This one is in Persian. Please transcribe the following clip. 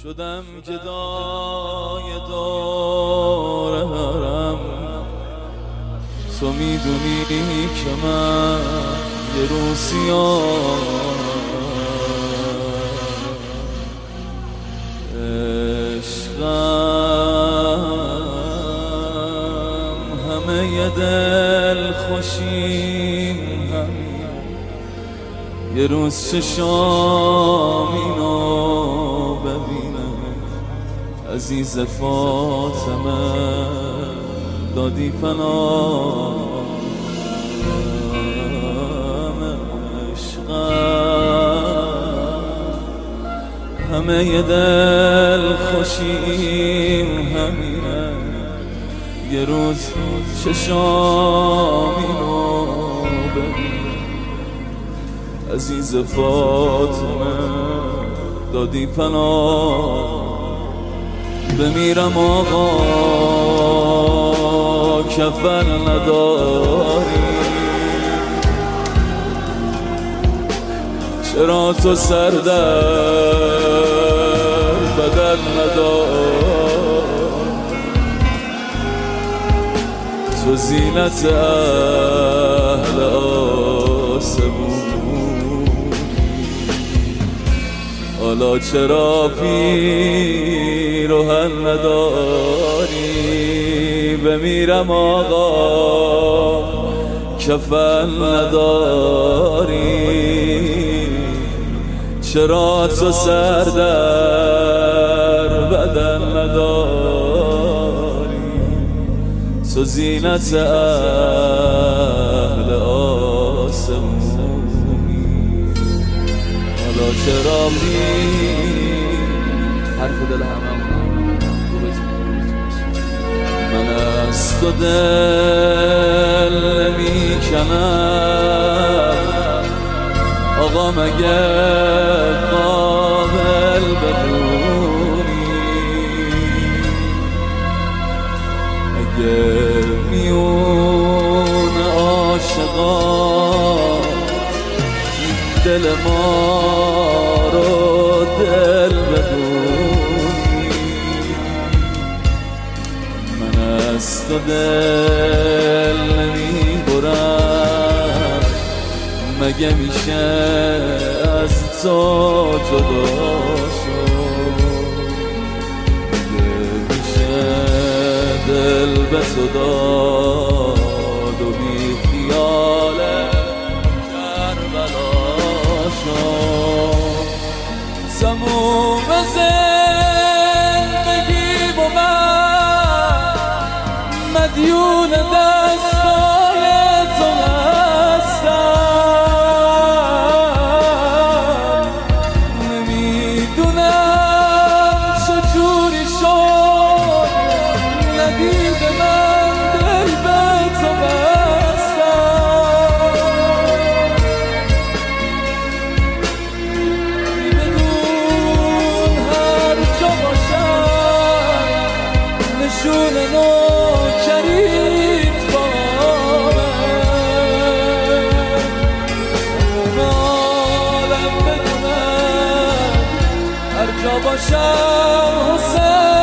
شدم گدای دارم، تو میدونی که من یه روزیام عشقم همه یه دل خوشیم، یه روز چشام اینو ببینم. عزیز فاطمه دادی پناه، عشقم همه یه دل خوشیم همینه، یه روز چشام اینو ببینم. عزیز فاطمه دادی پناه، بمیرم آقا کفن نداری، چرا تو سر در بدن نداری، تو زینت اهل آسمون، حالا چرا پیراهن نداری؟ بمیرم آقا کفن نداری، چرا تو سر در بدن نداری، تو زینت اهل آسمونی، حالا چرا حرف دل همه من از تو دل نمیکنم آقا، مگه قابل بدونی؟ اگه میون عاشقات دل ما رو دل بدونی، من از تو دل نمیبرم، مگه میشه از تو جدا شد؟ مگه میشه دل به تو داد و بی خیال کربلا شد؟ تموم زندگی با من مدیون دستای تو هستم، نمیدونم چجوری شد ندید من دل به تو بستم، بدون هر جا باشم نشون نوکریت با من، عالم بدونم هر جا باشم حسین